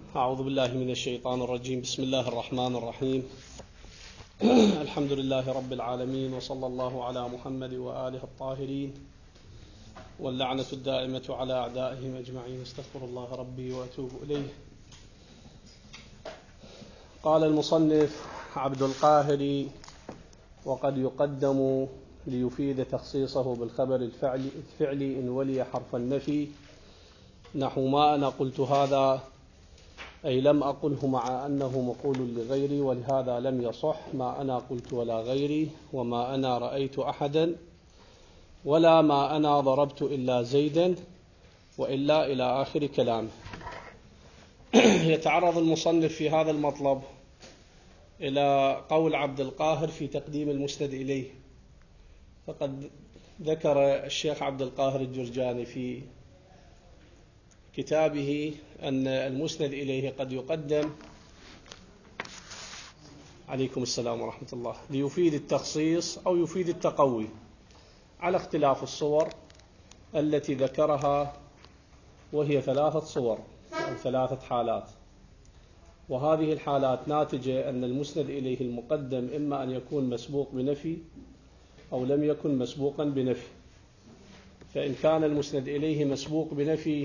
أعوذ بالله من الشيطان الرجيم. بسم الله الرحمن الرحيم. الحمد لله رب العالمين، وصلى الله على محمد وآله الطاهرين، واللعنة الدائمة على أعدائهم أجمعين. استغفر الله ربي وأتوب إليه. قال المصنف عبد القاهر: وقد يقدم ليفيد تخصيصه بالخبر الفعلي إن ولي حرف النفي، نحو ما أنا قلت هذا، أي لم أقله مع أنه مقول لغيري، ولهذا لم يصح ما أنا قلت ولا غيري، وما أنا رأيت أحدا، ولا ما أنا ضربت إلا زيدا، وإلا إلى آخر كلامه. يتعرض المصنف في هذا المطلب إلى قول عبد القاهر في تقديم المسند إليه. فقد ذكر الشيخ عبد القاهر الجرجاني في كتابه أن المسند إليه قد يقدم، عليكم السلام ورحمة الله، ليفيد التخصيص أو يفيد التقوي، على اختلاف الصور التي ذكرها، وهي 3 صور أو 3 حالات. وهذه الحالات ناتجة أن المسند إليه المقدم إما أن يكون مسبوق بنفي أو لم يكن مسبوقا بنفي. فإن كان المسند إليه مسبوق بنفي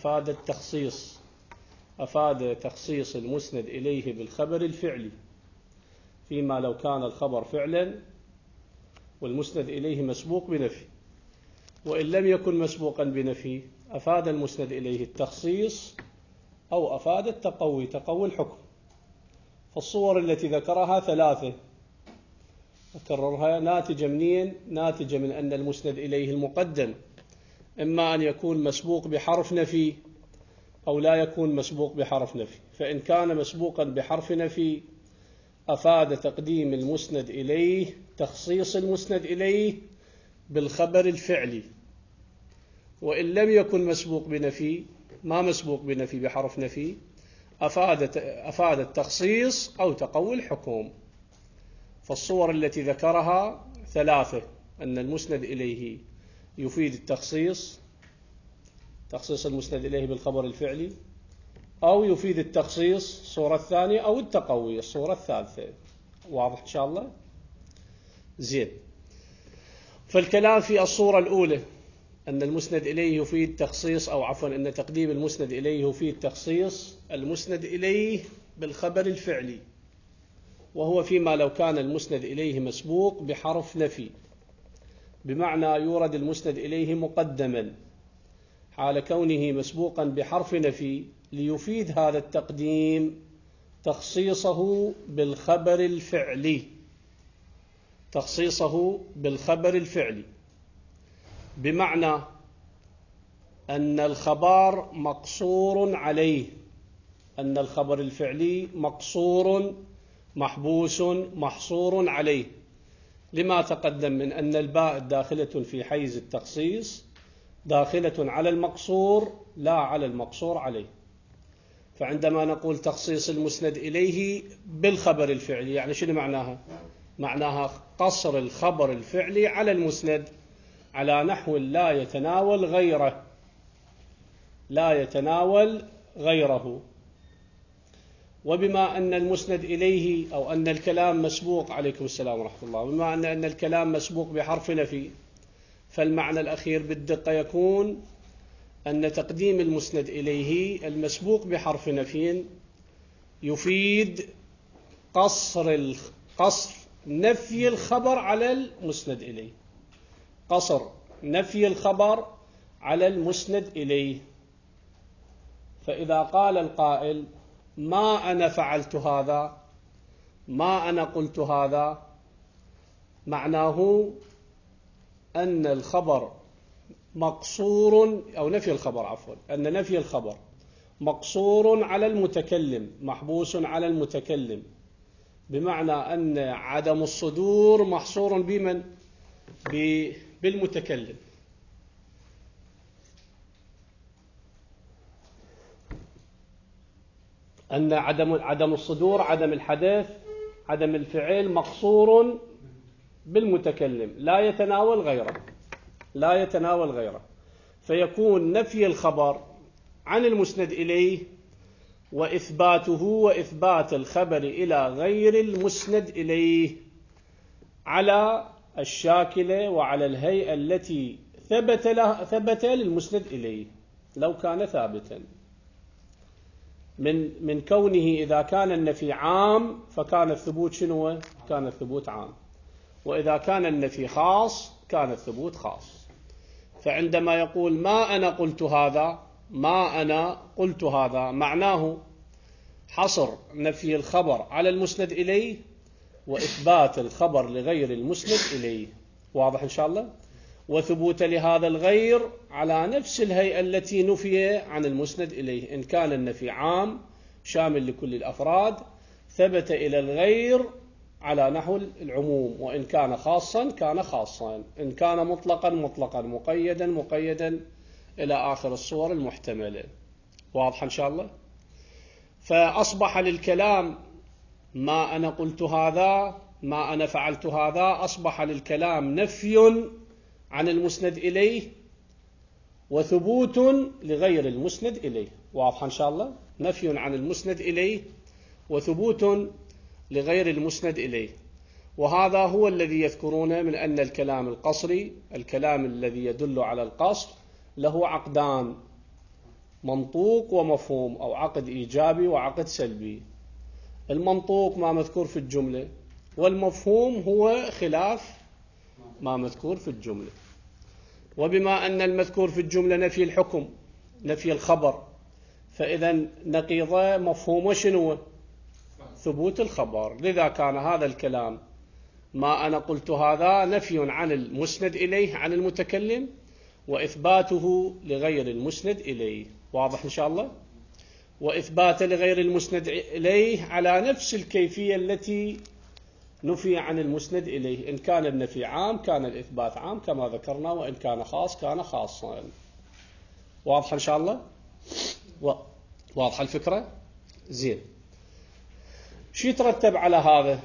أفاد تخصيص المسند إليه بالخبر الفعلي، فيما لو كان الخبر فعلا والمسند إليه مسبوق بنفي. وإن لم يكن مسبوقا بنفي أفاد المسند إليه التخصيص أو أفاد التقوي، تقوي الحكم. فالصور التي ذكرها 3 أكررها، ناتجة منين؟ ناتجة من أن المسند إليه المقدم إما أن يكون مسبوق بحرف نفي أو لا يكون مسبوق بحرف نفي. فإن كان مسبوقا بحرف نفي أفاد تقديم المسند إليه تخصيص المسند إليه بالخبر الفعلي. وإن لم يكن مسبوق بنفي، ما مسبوق بنفي بحرف نفي، أفاد التخصيص أو تقوي الحكم. فالصور التي ذكرها 3: أن المسند إليه يفيد التخصيص، تخصيص المسند إليه بالخبر الفعلي، أو يفيد التخصيص الصورة الثانية، أو التقوي الصورة الثالثة. واضح إن شاء الله؟ زين. فالكلام في الصورة الأولى أن المسند إليه يفيد تخصيص، أو عفوا أن تقديم المسند إليه يفيد تخصيص المسند إليه بالخبر الفعلي، وهو فيما لو كان المسند إليه مسبوق بحرف نفي، بمعنى يورد المسند إليه مقدما حال كونه مسبوقا بحرف نفي، ليفيد هذا التقديم تخصيصه بالخبر الفعلي، تخصيصه بالخبر الفعلي، بمعنى أن الخبر مقصور عليه، أن الخبر الفعلي مقصور محبوس محصور عليه، لما تقدم من أن الباء داخلة في حيز التخصيص، داخلة على المقصور لا على المقصور عليه. فعندما نقول تخصيص المسند إليه بالخبر الفعلي، يعني شنو معناها؟ معناها قصر الخبر الفعلي على المسند على نحو لا يتناول غيره، لا يتناول غيره. وبما أن المسند إليه أو أن الكلام مسبوق، عليكم السلام ورحمة الله، بما أن الكلام مسبوق بحرف نفي، فالمعنى الأخير بالدقة يكون أن تقديم المسند إليه المسبوق بحرف نفي يفيد قصر نفي الخبر على المسند إليه، قصر نفي الخبر على المسند إليه. فإذا قال القائل: ما أنا فعلت هذا، ما أنا قلت هذا، معناه أن الخبر مقصور، أو نفي الخبر عفوا، أن نفي الخبر مقصور على المتكلم، محبوس على المتكلم، بمعنى أن عدم الصدور محصور بمن؟ بالمتكلم. أن عدم الصدور، عدم الحدث، عدم الفعل مقصور بالمتكلم، لا يتناول غيره، لا يتناول غيره. فيكون نفي الخبر عن المسند إليه وإثباته وإثبات الخبر إلى غير المسند إليه على الشاكلة وعلى الهيئة التي ثبت للمسند إليه لو كان ثابتا، من كونه إذا كان النفي عام فكان الثبوت شنو؟ كان الثبوت عام، وإذا كان النفي خاص كان الثبوت خاص. فعندما يقول ما أنا قلت هذا، ما أنا قلت هذا، معناه حصر نفي الخبر على المسند إليه وإثبات الخبر لغير المسند إليه. واضح إن شاء الله؟ وثبوت لهذا الغير على نفس الهيئة التي نفي عن المسند إليه. إن كان النفي عام شامل لكل الأفراد ثبت إلى الغير على نحو العموم، وإن كان خاصا كان خاصا، إن كان مطلقا مطلقا، مقيدا مقيدا، إلى آخر الصور المحتملة. واضح إن شاء الله؟ فأصبح للكلام ما أنا قلت هذا، ما أنا فعلت هذا، أصبح للكلام نفي عن المسند إليه وثبوت لغير المسند إليه. واضح إن شاء الله؟ نفي عن المسند إليه وثبوت لغير المسند إليه. وهذا هو الذي يذكرونه من أن الكلام القصري، الكلام الذي يدل على القصر، له عقدان: منطوق ومفهوم، أو عقد إيجابي وعقد سلبي. المنطوق ما مذكور في الجملة، والمفهوم هو خلاف ما مذكور في الجملة. وبما أن المذكور في الجملة نفي الحكم، نفي الخبر، فإذا نقيض مفهوم شنو؟ ثبوت الخبر. لذا كان هذا الكلام ما أنا قلت هذا نفي عن المسند إليه عن المتكلم وإثباته لغير المسند إليه. واضح إن شاء الله؟ وإثبات لغير المسند إليه على نفس الكيفية التي نفي عن المسند إليه. إن كان النفي عام كان الإثبات عام كما ذكرنا، وإن كان خاص كان خاصا. واضح إن شاء الله؟ واضح الفكرة؟ زين. شو يترتب على هذا؟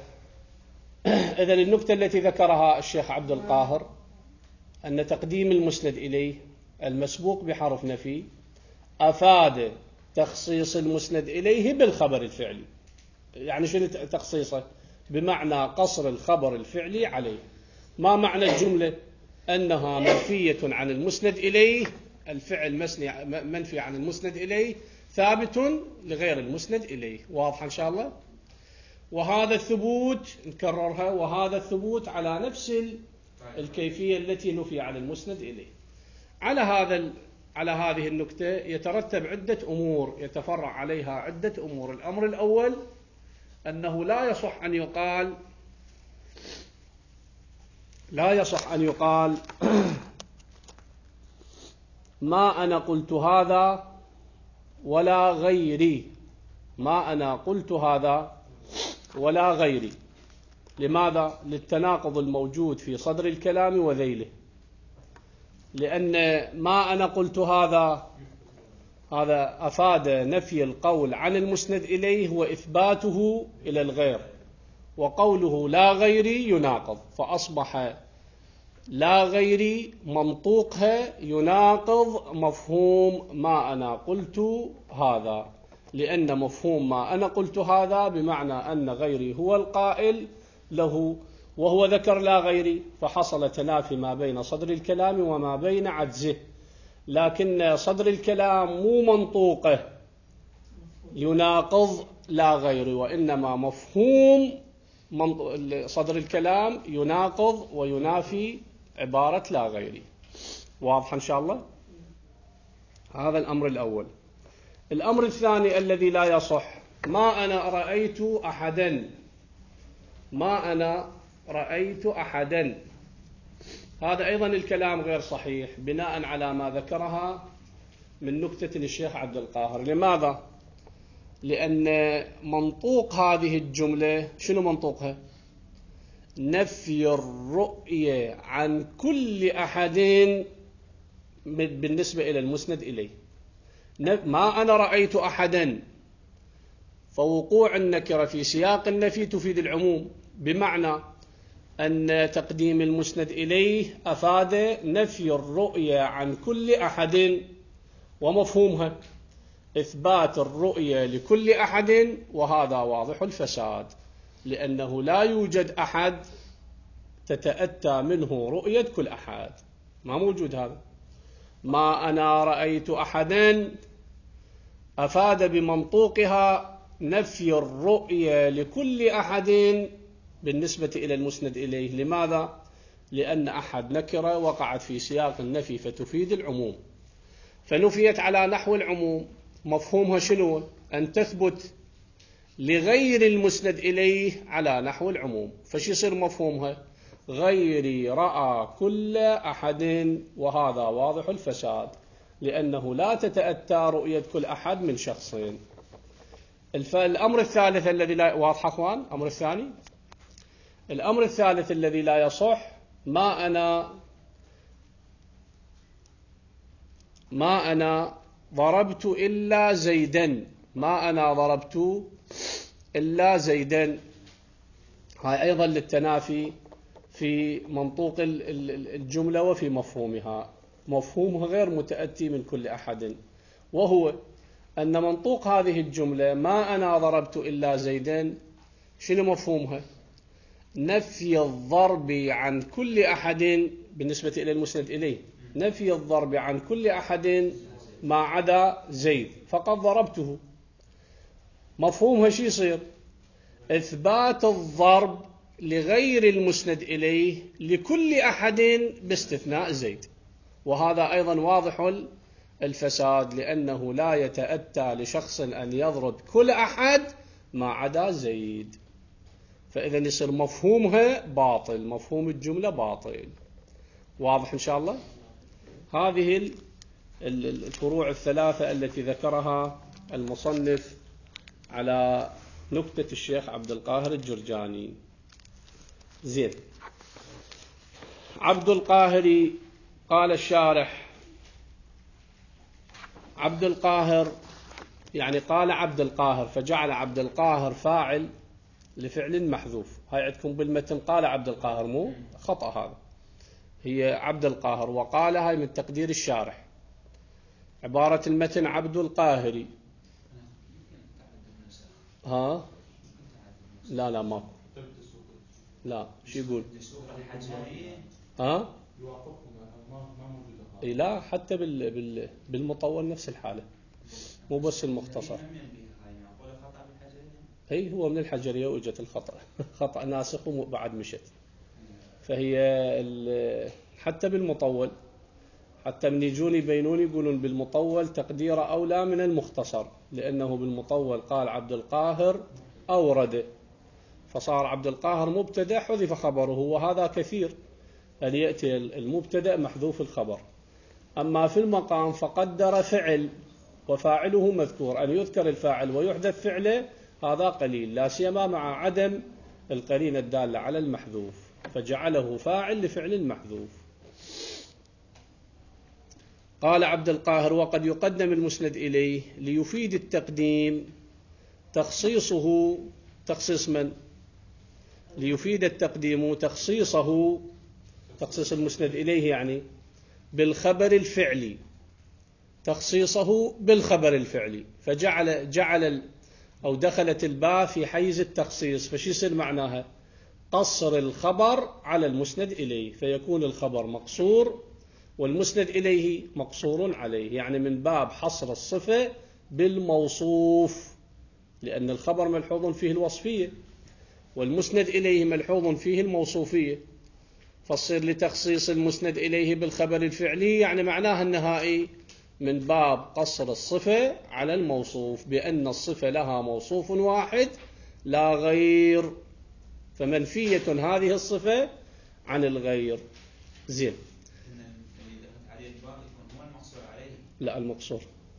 إذن النكتة التي ذكرها الشيخ عبد القاهر أن تقديم المسند إليه المسبوق بحرف نفي أفاد تخصيص المسند إليه بالخبر الفعلي. يعني شنو تخصيصه؟ بمعنى قصر الخبر الفعلي عليه. ما معنى الجملة؟ أنها منفية عن المسند إليه، الفعل منفي عن المسند إليه، ثابت لغير المسند إليه. واضح إن شاء الله؟ وهذا الثبوت نكررها، وهذا الثبوت على نفس الكيفية التي نفي عن المسند إليه. على هذه النكتة يترتب عدة أمور، يتفرع عليها عدة أمور. الأمر الأول أنه لا يصح أن يقال ما أنا قلت هذا ولا غيري، ما أنا قلت هذا ولا غيري. لماذا؟ للتناقض الموجود في صدر الكلام وذيله. لأن ما أنا قلت هذا أفاد نفي القول عن المسند إليه وإثباته إلى الغير، وقوله لا غيري يناقض، فأصبح لا غيري منطوقها يناقض مفهوم ما أنا قلت هذا، لأن مفهوم ما أنا قلت هذا بمعنى أن غيري هو القائل له، وهو ذكر لا غيري، فحصل تنافي ما بين صدر الكلام وما بين عجزه. لكن صدر الكلام مو منطوقه يناقض لا غيري، وإنما مفهوم صدر الكلام يناقض وينافي عبارة لا غيري. واضح إن شاء الله؟ هذا الأمر الأول. الأمر الثاني الذي لا يصح: ما أنا رأيت أحدا، ما أنا رأيت أحدا. هذا أيضا الكلام غير صحيح بناء على ما ذكرها من نكتة للشيخ عبد القاهر. لماذا؟ لأن منطوق هذه الجملة شنو منطوقها؟ نفي الرؤية عن كل أحد بالنسبة إلى المسند إليه. ما أنا رأيت أحدا، فوقوع النكرة في سياق النفي تفيد العموم، بمعنى أن تقديم المسند إليه أفاد نفي الرؤية عن كل أحد ومفهومها. إثبات الرؤية لكل أحد، وهذا واضح الفساد، لأنه لا يوجد أحد تتأتى منه رؤية كل أحد، ما موجود هذا. ما أنا رأيت أحدا أفاد بمنطوقها نفي الرؤية لكل أحد بالنسبة إلى المسند إليه. لماذا؟ لأن أحد نكرة وقعت في سياق النفي فتفيد العموم، فنفيت على نحو العموم. مفهومها شنو؟ أن تثبت لغير المسند إليه على نحو العموم. فش يصير مفهومها؟ غيري رأى كل أحد، وهذا واضح الفساد، لأنه لا تتأتى رؤية كل أحد من شخصين. الأمر الثالث الذي لا واضح أخوان. الأمر الثاني، الأمر الثالث الذي لا يصح: ما أنا ضربت إلا زيدا. ما أنا ضربت إلا زيدا، هاي أيضا للتنافي في منطوق الجملة وفي مفهومها. مفهومها غير متأتي من كل أحد، وهو أن منطوق هذه الجملة ما أنا ضربت إلا زيدا، شنو مفهومها؟ نفي الضرب عن كل أحد بالنسبة إلى المسند إليه، نفي الضرب عن كل أحد ما عدا زيد، فقد ضربته. مفهومها شو يصير؟ إثبات الضرب لغير المسند إليه لكل أحد باستثناء زيد، وهذا أيضا واضح الفساد، لأنه لا يتأتى لشخص أن يضرب كل أحد ما عدا زيد، فإذا يصير مفهومها باطل، مفهوم الجملة باطل. واضح إن شاء الله؟ هذه الفروع الثلاثة التي ذكرها المصنف على نكتة الشيخ عبد القاهر الجرجاني. زين. عبد القاهر قال الشارح: عبد القاهر يعني قال عبد القاهر، فجعل عبد القاهر فاعل لفعل محذوف. هاي عندكم بالمتن قال عبد القاهر، مو خطأ هذا، هي عبد القاهر، وقال هاي من تقدير الشارح. عبارة المتن عبد القاهري. ها؟ لا ماكو. لا، شو يقول؟ ها؟ لا، حتى بالمطول نفس الحالة، مو بس المختصر. اي هو من الحجرية وجت الخطأ خطأ ناسخ وبعد مشت. فهي حتى بالمطول، حتى من يجون يبينون يقولون بالمطول تقدير أولى من المختصر، لأنه بالمطول قال عبد القاهر أورد، فصار عبد القاهر مبتدأ حذف خبره، وهذا كثير أن يأتي المبتدأ محذوف الخبر. أما في المقام فقدر فعل وفاعله مذكور، أن يذكر الفاعل ويحذف فعله هذا قليل، لا سيما مع عدم القرينة الدالة على المحذوف، فجعله فاعل لفعل محذوف. قال عبد القاهر: وقد يقدم المسند إليه ليفيد التقديم تخصيصه. تخصيص من؟ ليفيد التقديم تخصيصه، تخصيص المسند إليه يعني بالخبر الفعلي، تخصيصه بالخبر الفعلي، فجعل أو دخلت الباء في حيز التخصيص، فشي يصير معناها؟ قصر الخبر على المسند إليه، فيكون الخبر مقصور والمسند إليه مقصور عليه، يعني من باب حصر الصفة بالموصوف، لأن الخبر ملحوظ فيه الوصفية والمسند إليه ملحوظ فيه الموصوفية، فالصير لتخصيص المسند إليه بالخبر الفعلي يعني معناها النهائي من باب قصر الصفة على الموصوف، بأن الصفة لها موصوف واحد لا غير، فمنفية هذه الصفة عن الغير. زين. لا، المقصور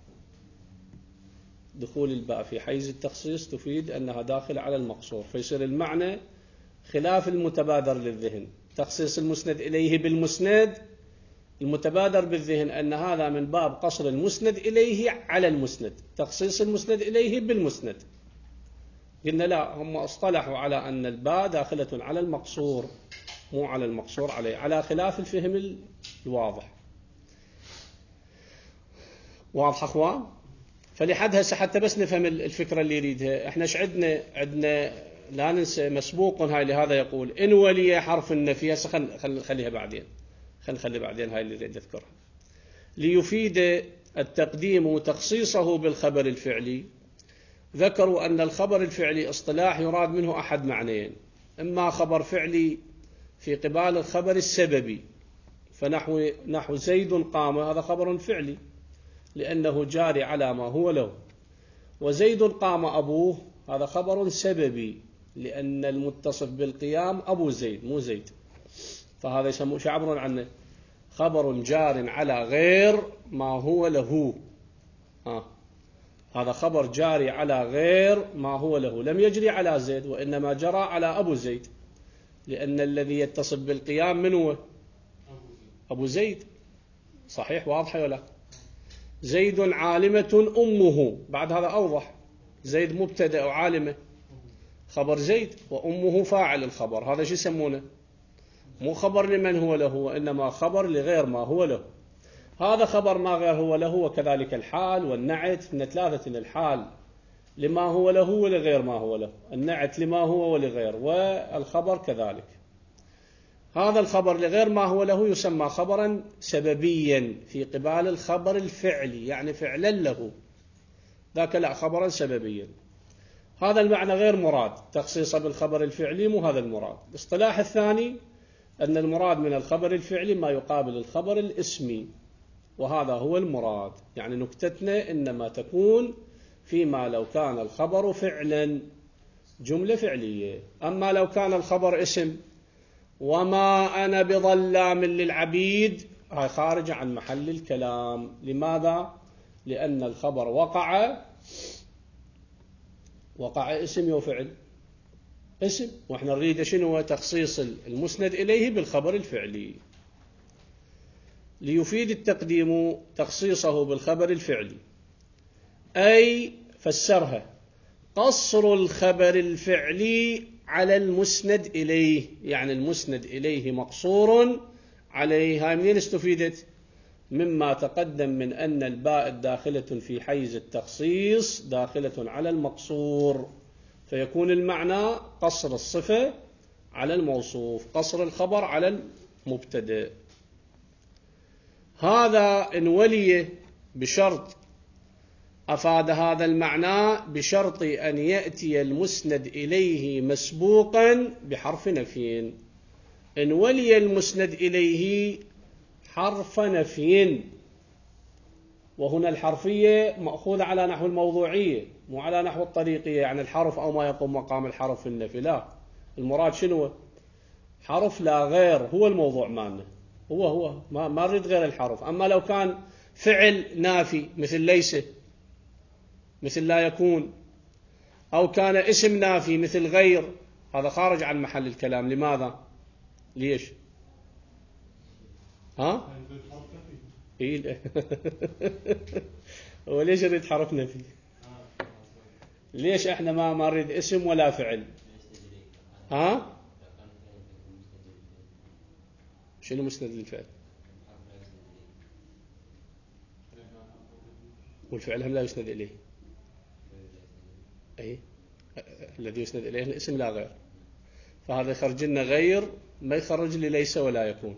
دخول الباء في حيز التخصيص تفيد أنها داخل على المقصور، فيصير المعنى خلاف المتبادر للذهن. تخصيص المسند إليه بالمسند، المتبادر بالذهن أن هذا من باب قصر المسند إليه على المسند، تخصيص المسند إليه بالمسند. قلنا لا، هم اصطلحوا على أن الباء داخلة على المقصور مو على المقصور عليه، على خلاف الفهم الواضح. واضح أخوان؟ فلحد هسه حتى بس نفهم الفكرة اللي يريدها. احنا ايش عندنا لا ننسى مسبوق هاي، لهذا يقول إن ولي حرف النفي. هسه خليها بعدين، نخلي بعدين هاي اللي أريد أذكرها. ليفيد التقديم تخصيصه بالخبر الفعلي. ذكروا أن الخبر الفعلي اصطلاح يراد منه أحد معنيين: إما خبر فعلي في قبال الخبر السببي، فنحو زيد قام، هذا خبر فعلي لأنه جاري على ما هو له. وزيد قام أبوه، هذا خبر سببي لأن المتصف بالقيام أبو زيد مو زيد، فهذا يسموه شعبر عنه خبر جار على غير ما هو له. هذا خبر جاري على غير ما هو له، لم يجري على زيد وإنما جرى على أبو زيد، لأن الذي يتصف بالقيام من هو؟ أبو زيد. صحيح؟ واضح ولا؟ زيد عالمة أمه، بعد هذا أوضح. زيد مبتدأ وعالمة خبر زيد، وأمه فاعل الخبر، هذا شو يسمونه؟ مو خبر لمن هو له وإنما خبر لغير ما هو له. هذا خبر ما غير هو له، وكذلك الحال والنعت من ثلاثة: الحال لما هو له ولغير ما هو له، النعت لما هو ولغير، والخبر كذلك. هذا الخبر لغير ما هو له يسمى خبرا سببيا في قبال الخبر الفعلي، يعني فعلا له، ذاك لا خبرا سببيا. هذا المعنى غير مراد تخصيصه بالخبر الفعلي، مو هذا المراد. الاصطلاح الثاني أن المراد من الخبر الفعلي ما يقابل الخبر الاسمي، وهذا هو المراد. يعني نكتتنا إنما تكون فيما لو كان الخبر فعلا جملة فعلية. أما لو كان الخبر اسم، وما أنا بظلام للعبيد، هاي خارجة عن محل الكلام. لماذا؟ لأن الخبر وقع اسم وفعل، اسم، وإحنا نريد شنو؟ تخصيص المسند إليه بالخبر الفعلي. ليفيد التقديم تخصيصه بالخبر الفعلي، أي فسرها قصر الخبر الفعلي على المسند إليه، يعني المسند إليه مقصور عليه. هاي منين استفيدت؟ مما تقدم من أن الباء داخلة في حيز التخصيص داخلة على المقصور، فيكون المعنى قصر الصفة على الموصوف، قصر الخبر على المبتدأ. هذا إن ولي بشرط أفاد هذا المعنى بشرط أن يأتي المسند إليه مسبوقا بحرف نفي. إن ولي المسند إليه حرف نفي، وهنا الحرفية مأخوذة على نحو الموضوعية مو على نحو الطريقية، يعني الحرف أو ما يقوم مقام الحرف في النفي، لا، المراد شنو؟ حرف لا غير، هو الموضوع مالنا، هو ما نريد غير الحرف. أما لو كان فعل نافي مثل ليس، مثل لا يكون، أو كان اسم نافي مثل غير، هذا خارج عن محل الكلام. لماذا؟ ليش؟ إيه؟ وليش نريد حرف نفي؟ ليش احنا ما نريد اسم ولا فعل؟ شنو مسند للفعل؟ والفعل هم لا يسند إليه. أي الذي يسند إليه الاسم لا غير، فهذا يخرج لنا غير، ما يخرج لي ليس ولا يكون.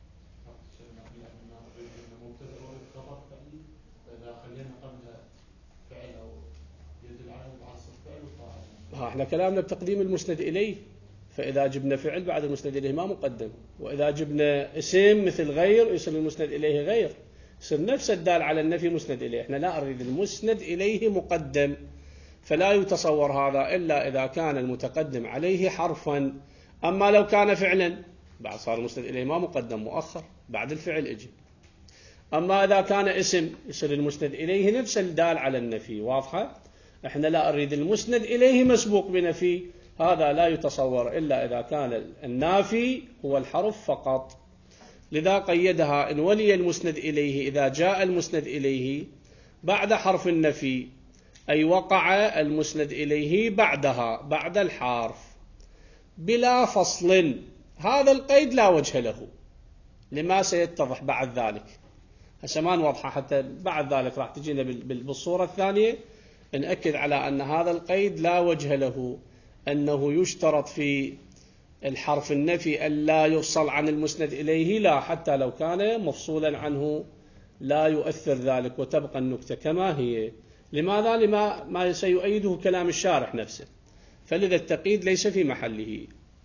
احنا كلامنا بتقديم المسند إليه، فإذا جبنا فعل بعد المسند إليه ما مقدم، وإذا جبنا اسم مثل غير يصير المسند إليه غير، يصير نفس الدال على النفي مسند إليه. احنا لا نريد المسند إليه مقدم، فلا يتصور هذا إلا إذا كان المتقدم عليه حرفا. أما لو كان فعلا بعد صار المسند إليه ما مقدم، مؤخر بعد الفعل اجي. أما إذا كان اسم يصير المسند إليه نفس الدال على النفي. واضحة؟ احنا لا نريد المسند إليه مسبوق بنفي، هذا لا يتصور إلا إذا كان النافي هو الحرف فقط. لذا قيدها إن ولي المسند إليه إذا جاء المسند إليه بعد حرف النفي، أي وقع المسند إليه بعدها بعد الحرف بلا فصل. هذا القيد لا وجه له، لما سيتضح بعد ذلك. هسه ما نوضحها حتى بعد ذلك راح تجينا بالصورة الثانية نأكد على أن هذا القيد لا وجه له، أنه يشترط في الحرف النفي أن لا يفصل عن المسند إليه، لا، حتى لو كان مفصولا عنه لا يؤثر ذلك وتبقى النكتة كما هي. لماذا؟ لما ما سيؤيده كلام الشارح نفسه، فلذا التقييد ليس في محله.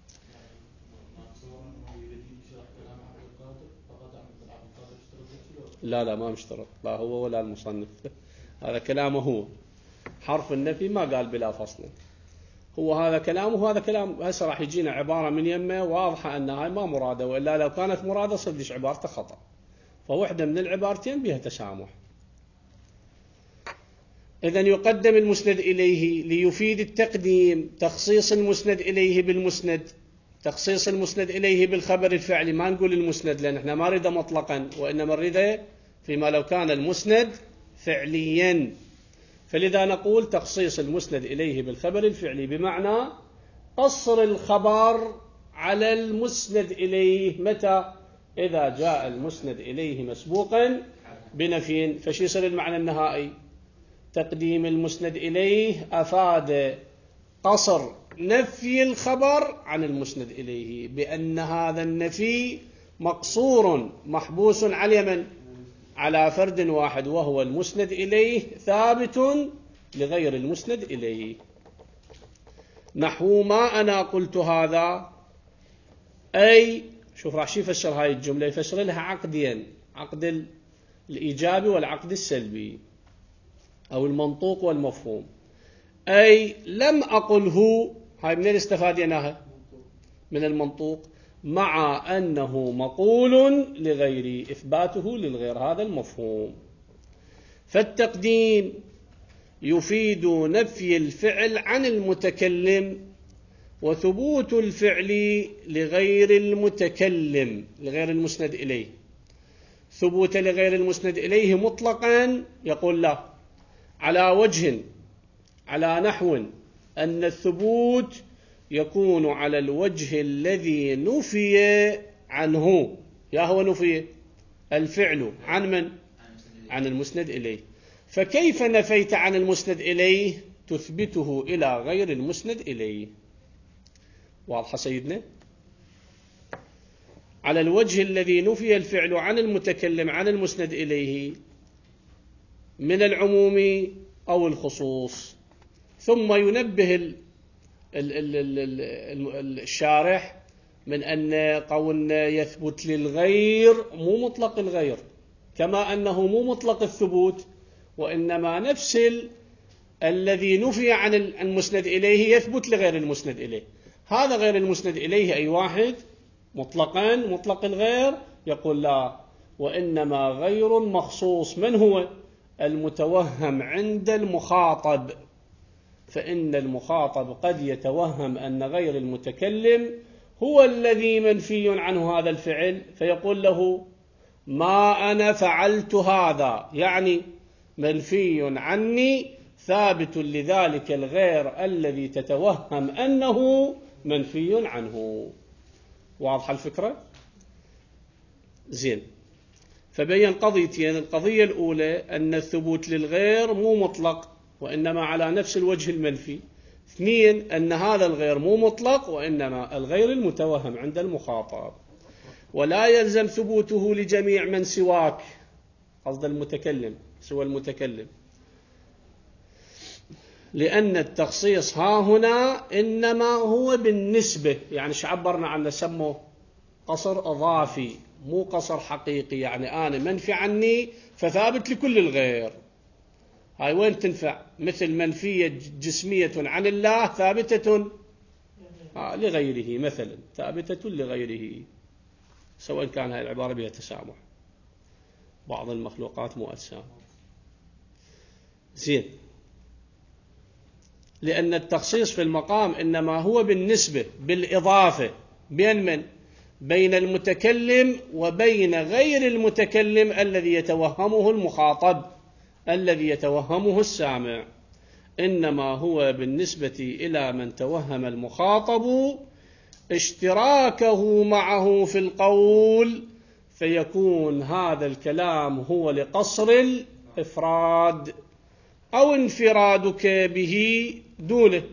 لا ما مشترط، لا هو ولا المصنف هذا كلامه هو، حرف النفي ما قال بلا فصل، هو هذا كلامه وهذا كلام. هسه راح يجينا عبارة من يمه واضحة أن هاي ما مرادة، وإلا لو كانت مرادة صدق عبارته خطأ، فوحدة من العبارتين بها تسامح. إذن يقدم المسند إليه ليفيد التقديم، تخصيص المسند إليه بالمسند، تخصيص المسند إليه بالخبر الفعلي. ما نقول المسند لأن احنا ما نريده مطلقا، وإنما نريده فيما لو كان المسند فعليا، فلذا نقول تخصيص المسند إليه بالخبر الفعلي، بمعنى قصر الخبر على المسند إليه. متى؟ إذا جاء المسند إليه مسبوقا بنفي، فش يصير المعنى النهائي؟ تقديم المسند إليه أفاد قصر نفي الخبر عن المسند إليه، بأن هذا النفي مقصور محبوس على من؟ على فرد واحد، وهو المسند إليه، ثابت لغير المسند إليه. نحو ما أنا قلت هذا، أي شوف راح يفسر هاي الجملة، يفسر لها عقدين، عقد الإيجابي والعقد السلبي، أو المنطوق والمفهوم. أي لم أقله، هاي منين استفاديناها؟ من المنطوق، مع أنه مقول لغيري، إثباته للغير، هذا المفهوم. فالتقديم يفيد نفي الفعل عن المتكلم، وثبوت الفعل لغير المتكلم، لغير المسند إليه. ثبوت لغير المسند إليه مطلقا يقول لا، على وجه، على نحو أن الثبوت يكون على الوجه الذي نفي عنه. يا هو نفي الفعل عن من؟ عن المسند إليه. فكيف نفيت عن المسند إليه تثبته إلى غير المسند إليه؟ واضح سيدنا؟ على الوجه الذي نفي الفعل عن المتكلم عن المسند إليه من العموم أو الخصوص. ثم ينبه الشارح من أن قولنا يثبت للغير مو مطلق الغير، كما أنه مو مطلق الثبوت، وإنما نفس الذي نفي عن المسند إليه يثبت لغير المسند إليه. هذا غير المسند إليه أي واحد مطلقا، مطلق الغير؟ يقول لا، وإنما غير مخصوص. من هو؟ المتوهم عند المخاطب، فإن المخاطب قد يتوهم أن غير المتكلم هو الذي منفي عنه هذا الفعل، فيقول له ما أنا فعلت هذا، يعني منفي عني، ثابت لذلك الغير الذي تتوهم أنه منفي عنه. واضح الفكرة؟ زين. فبين قضيتين، القضية الأولى أن الثبوت للغير مو مطلق، وإنما على نفس الوجه المنفي. اثنين، أن هذا الغير مو مطلق، وإنما الغير المتوهم عند المخاطب، ولا يلزم ثبوته لجميع من سواك، قصد المتكلم، سوى المتكلم، لأن التخصيص ها هنا إنما هو بالنسبة. يعني شعبرنا عنه سموه قصر إضافي، مو قصر حقيقي. يعني أنا منفي عني فثابت لكل الغير. هاي وين تنفع؟ مثل منفية جسمية عن الله ثابتة لغيره، مثلا ثابتة لغيره، سواء كان هاي العبارة بها تسامح، بعض المخلوقات مو أجسام. زين. لأن التخصيص في المقام إنما هو بالنسبة، بالإضافة، بين من؟ بين المتكلم وبين غير المتكلم الذي يتوهمه المخاطب، الذي يتوهمه السامع. إنما هو بالنسبة إلى من توهم المخاطب اشتراكه معه في القول، فيكون هذا الكلام هو لقصر الإفراد أو انفرادك به دونه،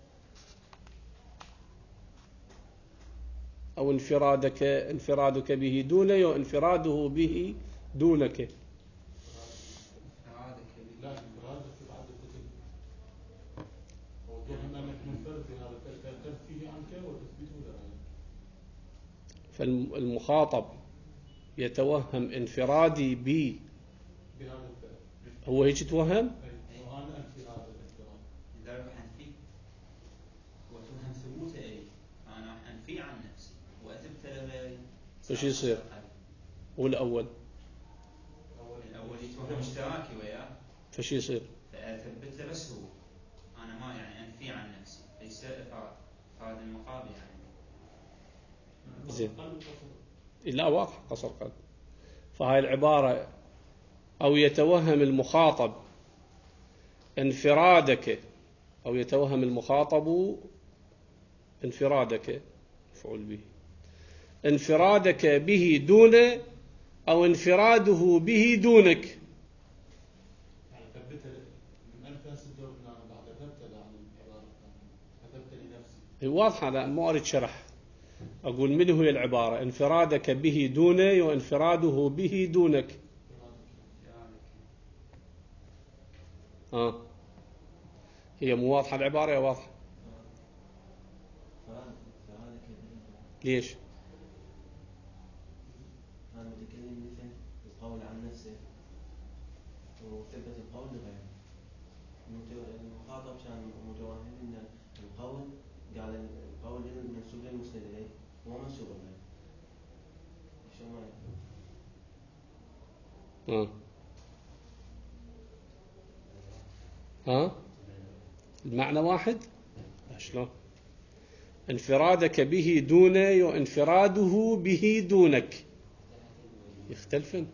أو انفرادك به دونه وانفراده به دونك. فالمخاطب يتوهم انفرادي بي، هو هيك يتوهم؟ فش يصير؟ والأول يتوهم اشتراكي وياه، فش يصير؟ فأثبت له بس هو، أنا ما يعني أنفي عن نفسي، ليس إفراد المقابل يعني. زين، لا واضح قصر قلب. فهاي العبارة أو يتوهم المخاطب انفرادك، أو يتوهم المخاطب انفرادك، مفعول به، انفرادك به دونه أو انفراده به دونك. يعني ثبت من أنفاس الدور بعد ثبت عن العبارة ثبت لنفسي. واضحة، لا ما أريد شرح. أقول من هي العبارة؟ انفرادك به دونه وانفراده به دونك. هي مو واضحة العبارة يا واضحة؟ ليش؟ المتكلم مثل القول عن نفسه وثبت القول لغيره. المخاطب كان متوهم ان القول قال القول المنسوب للمسند اليه هو منسوب اليه. شو ما المعنى واحد؟ شلون؟ انفرادك به دونه وانفراده به دونك يختلفن.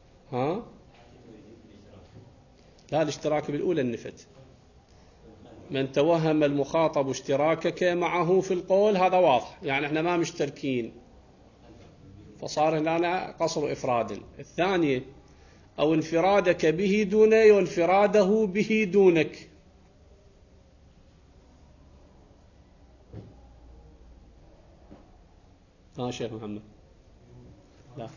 لا، الاشتراك بالأولى النفت. من توهم المخاطب اشتراكك معه في القول هذا واضح، يعني احنا ما مشتركين، فصار هنا قصر إفراد. الثانية أو انفرادك به دونه وانفراده به دونك. شيخ محمد. لا،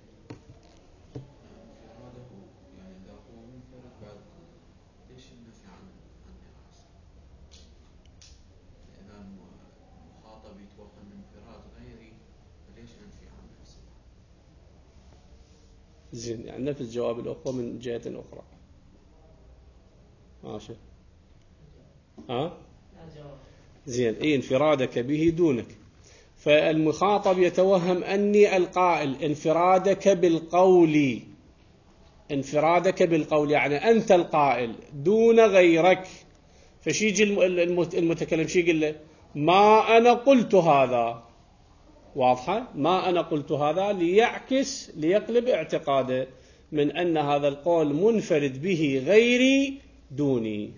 زين، يعني نفس جواب الأخوة من جهة أخرى. ماشي. زين، انفرادك به دونك. فالمخاطب يتوهم أني القائل انفرادك بالقول، انفرادك بالقول يعني أنت القائل دون غيرك. فشيجي المتكلم شي يقول له ما أنا قلت هذا، واضحة؟ ما أنا قلت هذا، ليعكس ليقلب اعتقاده من أن هذا القول منفرد به غيري دوني.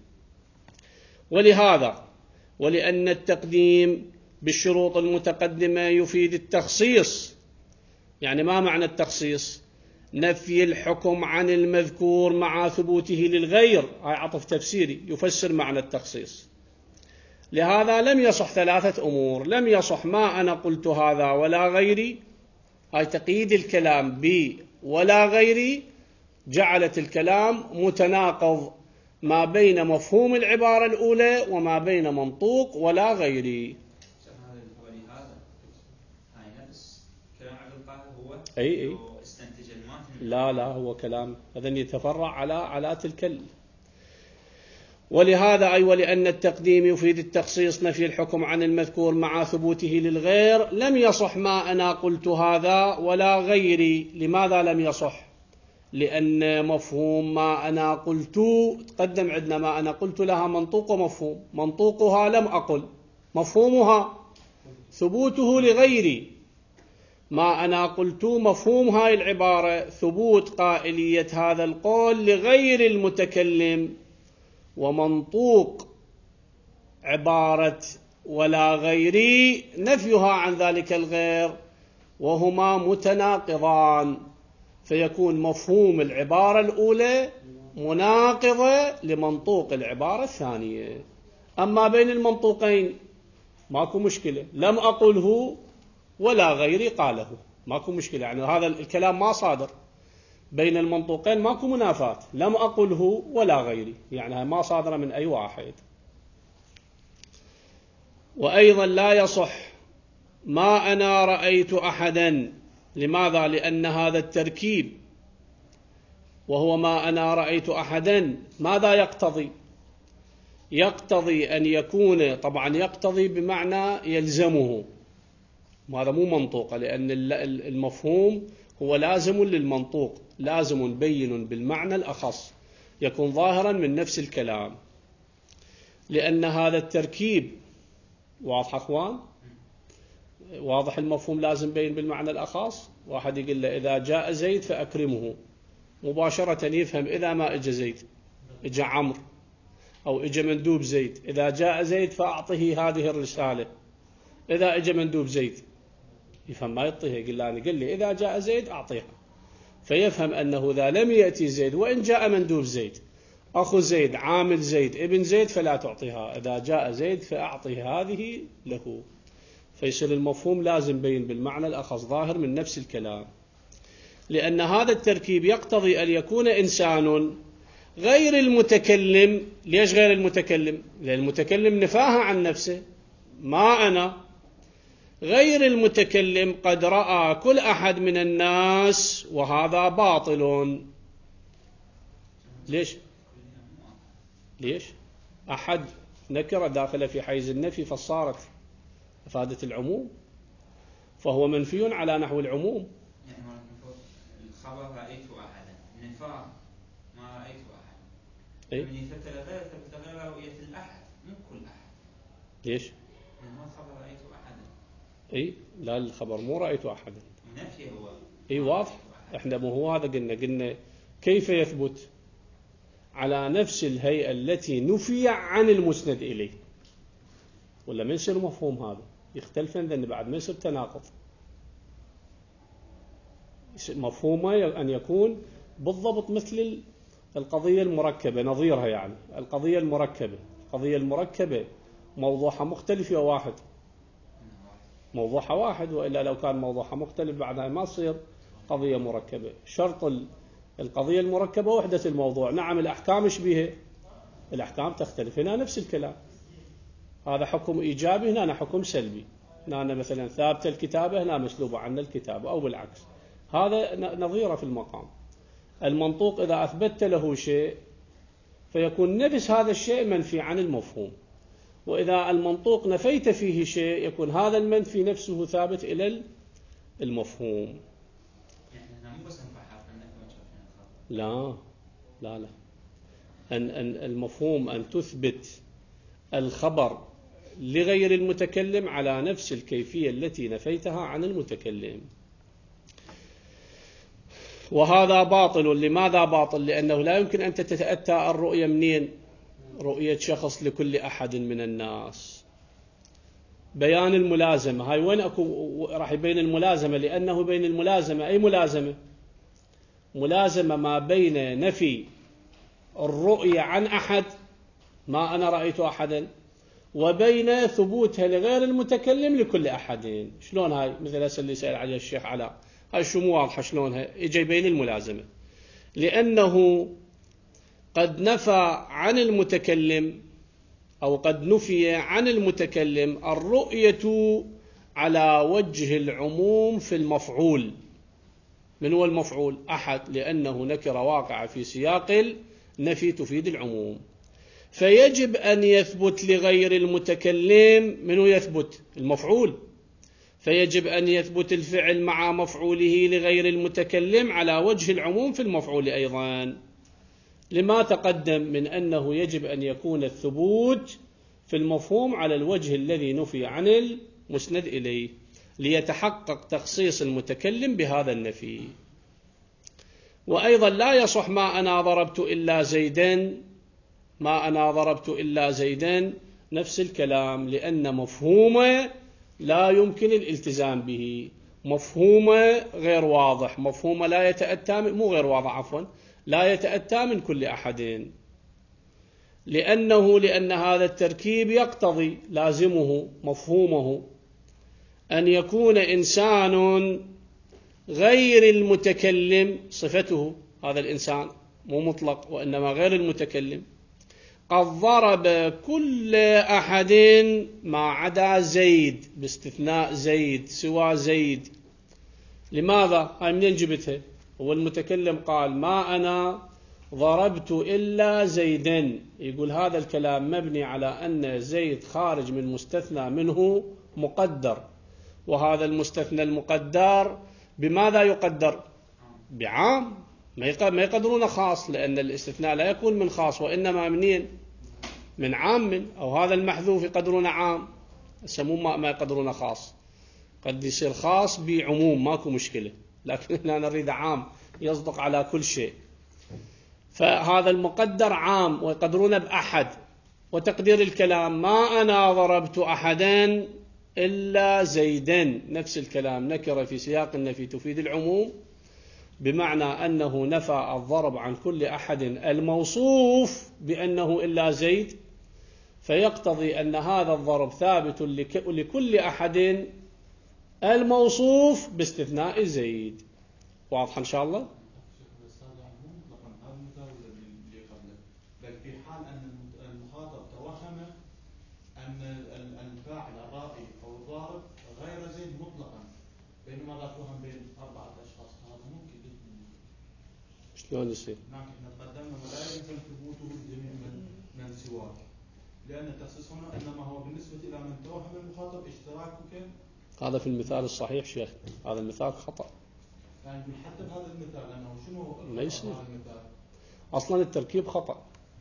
ولهذا ولأن التقديم بالشروط المتقدمة يفيد التخصيص. يعني ما معنى التخصيص؟ نفي الحكم عن المذكور مع ثبوته للغير. هاي عطف تفسيري يفسر معنى التخصيص. لهذا لم يصح ثلاثة أمور: لم يصح ما أنا قلت هذا ولا غيري، هاي تقييد الكلام بي ولا غيري، جعلت الكلام متناقض ما بين مفهوم العبارة الأولى وما بين منطوق ولا غيري. ولهذا هاي نفس كلام عبد القاهر هو أي استنتج الماتن. لا هو كلام هذا يتفرع على تلك ولهذا ولأن التقديم يفيد التخصيص نفي الحكم عن المذكور مع ثبوته للغير، لم يصح ما أنا قلت هذا ولا غيري. لماذا لم يصح؟ لأن مفهوم ما أنا قلت تقدم عندنا ما أنا قلت لها منطوق ومفهوم. منطوقها لم أقل، مفهومها ثبوته لغيري. ما أنا قلت مفهوم هاي العبارة ثبوت قائلية هذا القول لغير المتكلم، ومنطوق عبارة ولا غيري نفيها عن ذلك الغير. وهما متناقضان، فيكون مفهوم العبارة الأولى مناقضة لمنطوق العبارة الثانية. أما بين المنطوقين ماكو مشكلة، لم أقله ولا غيري قاله، ماكو مشكلة، يعني هذا الكلام ما صادر بين المنطوقين، ماكو منافاة، لم أقله ولا غيري، يعني ما صادر من أي واحد. وأيضا لا يصح ما أنا رأيت أحدا. لماذا؟ لأن هذا التركيب وهو ما أنا رأيت أحدا ماذا يقتضي؟ يقتضي أن يكون، طبعا يقتضي بمعنى يلزمه، وهذا مو منطوق، لأن المفهوم هو لازم للمنطوق، لازم بين بالمعنى الأخص، يكون ظاهرا من نفس الكلام، لأن هذا التركيب واضح أخوان؟ واضح المفهوم لازم بين بالمعنى الأخص. واحد يقول له إذا جاء زيد فأكرمه، مباشرة يفهم إذا ما إجا زيد إجا عمرو، أو إجا مندوب زيد، إذا جاء زيد فأعطه هذه الرسالة، إذا إجا مندوب زيد يفهم ما يعطيها، يقول له قل لي إذا جاء زيد أعطيها، فيفهم أنه إذا لم يأتي زيد وإن جاء مندوب زيد، أخو زيد، عامل زيد، ابن زيد، فلا تعطيها، إذا جاء زيد فأعطي هذه له. فيصير المفهوم لازم بين بالمعنى الأخص، ظاهر من نفس الكلام، لأن هذا التركيب يقتضي أن يكون إنسان غير المتكلم. ليش غير المتكلم؟ لأن المتكلم نفاها عن نفسه، ما أنا. غير المتكلم قد رأى كل أحد من الناس، وهذا باطل. ليش؟ أحد نكرة داخلة في حيز النفي، فصارت أفادت العموم، فهو منفي على نحو العموم. يعني الخبر رأيت أحدا، نفاه ما رأيت أحدا، من يثبت غير ثبت غير رؤية الأحد، مو كل أحد. ليش؟ ما الخبر رأيت أحدا. أي لا، الخبر مو رأيت أحدا، نفي هو. أي واضح. إحنا مو هو هذا قلنا كيف يثبت على نفس الهيئة التي نفي عن المسند إليه، ولا ما يصير مفهوم هذا يختلف، لأن بعد ما يصير تناقض. مفهومه أن يكون بالضبط مثل القضية المركبة، نظيرها، يعني القضية المركبة موضوعها مختلف يا واحد، موضوعها واحد، وإلا لو كان موضوعها مختلف بعدها ما تصير قضية مركبة. شرط القضية المركبة وحدة الموضوع. نعم الأحكام إيش بيها؟ الأحكام تختلف، هنا نفس الكلام، هذا حكم إيجابي، هنا حكم سلبي، هنا مثلا ثابت الكتابة، هنا مسلوبة عنا الكتابة، أو بالعكس، هذا نظيرة في المقام. المنطوق إذا أثبتت له شيء فيكون نفس هذا الشيء منفي عن المفهوم، وإذا المنطوق نفيت فيه شيء يكون هذا المنفي نفسه ثابت إلى المفهوم. يعني مو بس نفحص لا لا لا، أن المفهوم أن تثبت الخبر لغير المتكلم على نفس الكيفية التي نفيتها عن المتكلم، وهذا باطل. لماذا باطل؟ لأنه لا يمكن أن تتأتى الرؤية منين؟ رؤية شخص لكل أحد من الناس. بيان الملازمة، هاي وين أكو راح يبين الملازمة؟ لأنه بين الملازمة، أي ملازمة؟ ملازمة ما بين نفي الرؤية عن أحد، ما أنا رأيت أحدا، وبين ثبوتها لغير المتكلم لكل أحد. شلون هاي؟ مثل هسه اللي سأل عليها الشيخ علاء، هاي شو مو واضحة شلونها؟ يجي بين الملازمة، لأنه قد نفى عن المتكلم، أو قد نفي عن المتكلم الرؤية على وجه العموم في المفعول. من هو المفعول؟ أحد، لأنه نكرة واقعة في سياق النفي تفيد العموم، فيجب أن يثبت لغير المتكلم. منه يثبت؟ المفعول، فيجب أن يثبت الفعل مع مفعوله لغير المتكلم على وجه العموم في المفعول أيضا، لما تقدم من أنه يجب أن يكون الثبوت في المفهوم على الوجه الذي نفي عن المسند إليه، ليتحقق تخصيص المتكلم بهذا النفي. وأيضا لا يصح ما أنا ضربت إلا زيدا، ما أنا ضربت إلا زيدا نفس الكلام، لأن مفهومه لا يمكن الالتزام به، مفهومه غير واضح، مفهومه لا يتأتى مو غير واضح عفوا، لا يتأتى من كل أحد، لأن هذا التركيب يقتضي لازمه مفهومه أن يكون إنسان غير المتكلم، صفته هذا الإنسان مو مطلق وإنما غير المتكلم، قد ضرب كل أحد ما عدا زيد، باستثناء زيد، سوى زيد. لماذا؟ هاي منين جبتها؟ هو المتكلم قال ما أنا ضربت إلا زيدا، يقول هذا الكلام مبني على أن زيد خارج من مستثنى منه مقدر، وهذا المستثنى المقدر بماذا يقدر؟ بعام، ما يقدرون خاص، لأن الاستثناء لا يكون من خاص وإنما منين؟ من عام، أو هذا المحذوف يقدرون عام، يسمون ما يقدرون خاص، قد يصير خاص بعموم ماكو مشكلة، لكن احنا نريد عام يصدق على كل شيء. فهذا المقدر عام ويقدرون بأحد، وتقدير الكلام ما أنا ضربت أحدا إلا زيدا، نفس الكلام نكرة في سياق النفي تفيد العموم، بمعنى أنه نفى الضرب عن كل أحد الموصوف بأنه إلا زيد، فيقتضي أن هذا الضرب ثابت لكل أحد الموصوف باستثناء زيد. واضح إن شاء الله؟ بل في حال أن المخاطب توهم أن الفاعل الرائي أو الضارب غير زيد مطلقا، بينما لا توهم بين 4 أشخاص، هذا ممكن جدا. شلون يصير؟ نعم، احنا قدمنا ولا يلزم ثبوته لجميع من سواه، لأن التخصيص هنا إنما هو بالنسبة إلى من توهم المخاطب اشتراكه. هذا في المثال الصحيح شيخ، هذا المثال خطأ. يعني حتى بهذا المثال لأنه شنو ما يصير. هذا المثال؟ أصلا التركيب خطأ،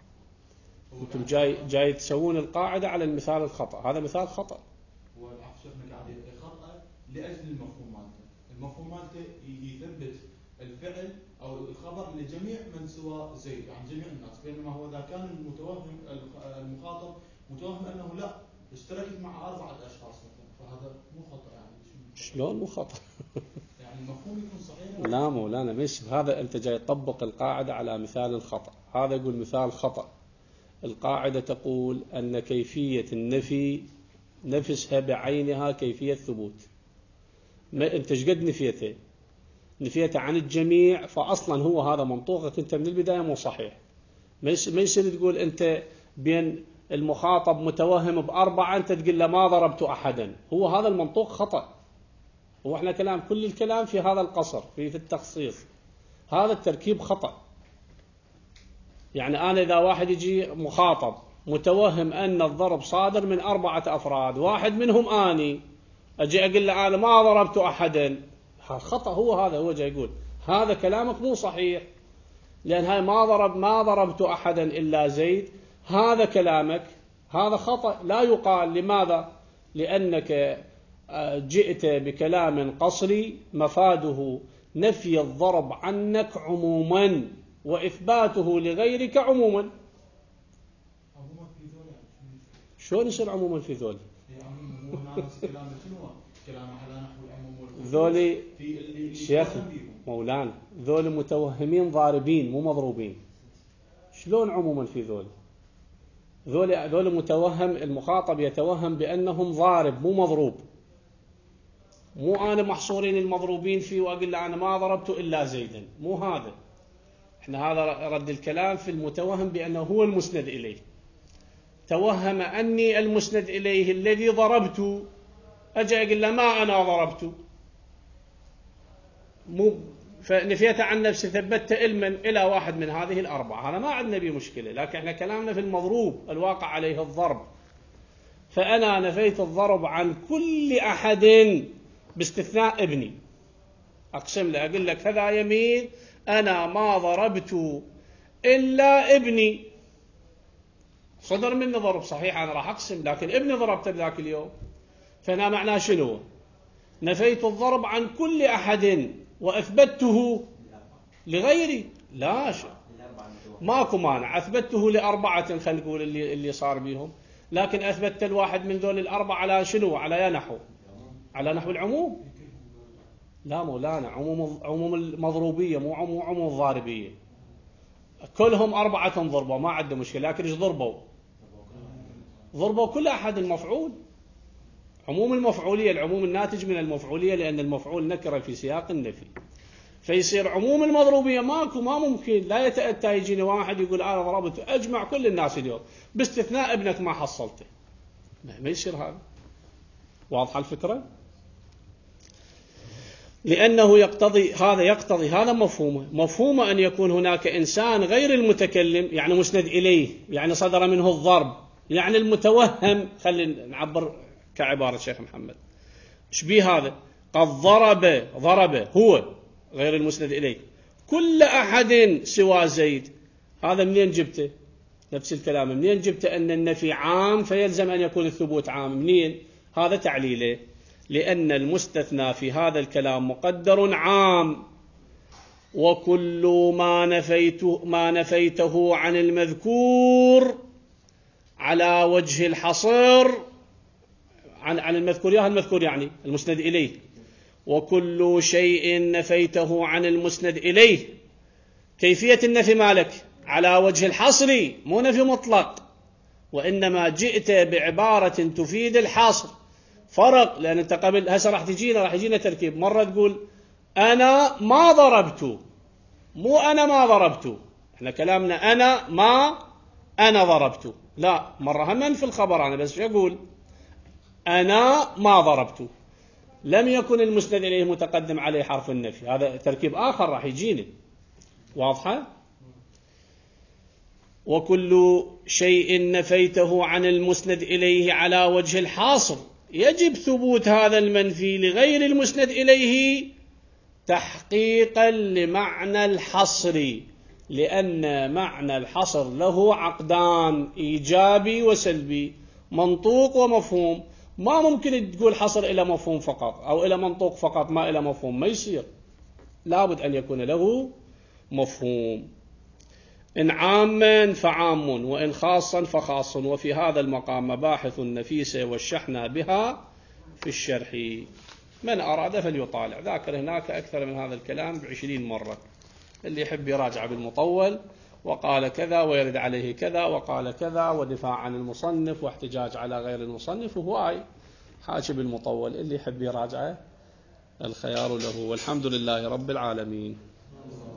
أنتم جاي تسوون القاعدة على المثال الخطأ، هذا مثال خطأ. هو شيخنا قاعد خطأ لأجل المفهوم مالته، المفهوم مالته يثبت الفعل أو الخبر لجميع من سوى زيد، عن جميع الناس، بينما هو إذا كان المتوهم المخاطب متوهم أنه لا اشتركت مع 4 أشخاص مثلا، فهذا مو خطأ. يعني شلون مو خطأ؟ يعني المفهوم يكون صحيح. لا مولانا، مش هذا، أنت جاي تطبق القاعدة على مثال الخطأ، هذا يقول مثال خطأ. القاعدة تقول أن كيفية النفي نفسها بعينها كيفية ثبوت. ما أنت شقد نفيته عن الجميع، فأصلا هو هذا منطوقك أنت من البداية مو صحيح. ما يصير تقول أنت بين المخاطب متوهم ب4 أنت تقول له ما ضربت أحدا، هو هذا المنطوق خطأ. هو احنا كل الكلام في هذا القصر، في التخصيص، هذا التركيب خطأ. يعني أنا إذا واحد يجي مخاطب متوهم أن الضرب صادر من 4 أفراد، واحد منهم أني، أجي أقول له أنا ما ضربت أحدا، خطأ. هو جاي يقول هذا كلامك مو صحيح، لأن هاي ما ضربت أحدا إلا زيد، هذا كلامك هذا خطأ لا يقال. لماذا؟ لأنك جئت بكلام قصري مفاده نفي الضرب عنك عموما وإثباته لغيرك عموما. شلون يصير عموما في ذولي؟ ذولي شيخ مولانا ذولي متوهمين ضاربين مو مضروبين، شلون عموما في ذولي متوهم، المخاطب يتوهم بأنهم ضارب مو مضروب، مو أنا محصورين المضروبين فيه وأقول له أنا ما ضربت إلا زيدا، مو هذا. احنا هذا رد الكلام في المتوهم بأنه هو المسند إليه، توهم أني المسند إليه الذي ضربت، أجي أقول له ما أنا ضربت، فنفيت عن نفسي، ثبتت علما إلى واحد من هذه 4، هذا ما عندنا به مشكلة. لكن احنا كلامنا في المضروب الواقع عليه الضرب، فأنا نفيت الضرب عن كل أحد باستثناء ابني، أقسم له أقول لك هذا يمين أنا ما ضربت إلا ابني، صدر مني ضرب صحيح أنا راح أقسم، لكن ابني ضربته ذاك اليوم، فأنا معناه شنو؟ نفيت الضرب عن كل أحد وأثبته لغيري. لا ماكو مانع، أثبته ل4 خلينا نقول اللي صار بيهم، لكن أثبت الواحد من ذول 4 على شنو؟ على نحو العموم. لا مولانا، عموم المضروبية مو عموم الضاربية. كلهم 4 ضربوا ما عنده مشكلة، لكن ايش ضربوا؟ ضربوا كل أحد المفعول. عموم المفعولية، العموم الناتج من المفعولية، لأن المفعول نكرة في سياق النفي، فيصير عموم المضروبية ماكو، ما ممكن. لا يتأتى يجيني واحد يقول أنا ضربت أجمع كل الناس اليوم باستثناء ابنك ما حصلته، ما يصير هذا. واضحة الفكرة؟ لأنه يقتضي هذا مفهومه أن يكون هناك إنسان غير المتكلم، يعني مسند إليه، يعني صدر منه الضرب، يعني المتوهم. خلينا نعبر كعبارة الشيخ محمد، ايش بيه هذا؟ قد ضرب هو غير المسند إليه كل أحد سوى زيد. هذا منين جبته؟ نفس الكلام، منين جبته أن النفي عام فيلزم أن يكون الثبوت عام؟ منين؟ هذا تعليله، لأن المستثنى في هذا الكلام مقدر عام، وكل ما نفيته عن المذكور على وجه الحصر، عن المذكور يعني المسند إليه، وكل شيء نفيته عن المسند إليه. كيفية النفي مالك؟ على وجه الحصر، مو نفي مطلق، وإنما جئت بعبارة تفيد الحصر. فرق، لأن أنت قبل هسه راح يجينا تركيب. مرة تقول أنا ما ضربت، مو أنا ما ضربت. احنا كلامنا أنا ضربت. لا، مرة هم في الخبر أنا بس أقول أنا ما ضربت، لم يكن المسند إليه متقدم عليه حرف النفي. هذا تركيب آخر راح يجيني. واضحة؟ وكل شيء نفيته عن المسند إليه على وجه الحصر، يجب ثبوت هذا المنفي لغير المسند إليه تحقيقا لمعنى الحصر، لأن معنى الحصر له عقدان، إيجابي وسلبي، منطوق ومفهوم. ما ممكن تقول حصر إلى مفهوم فقط أو إلى منطوق فقط ما إلى مفهوم، ما يصير، لابد أن يكون له مفهوم. إن عاما فعام، وإن خاصا فخاص، وفي هذا المقام مباحث نفيسة والشحنة بها في الشرح، من أراد فليطالع. ذاكر هناك أكثر من هذا الكلام 20 مرة، اللي يحب يراجع بالمطول، وقال كذا ويرد عليه كذا وقال كذا، ودفاع عن المصنف واحتجاج على غير المصنف، وهو حاشي بالمطول. اللي يحب يراجعه الخيار له، والحمد لله رب العالمين.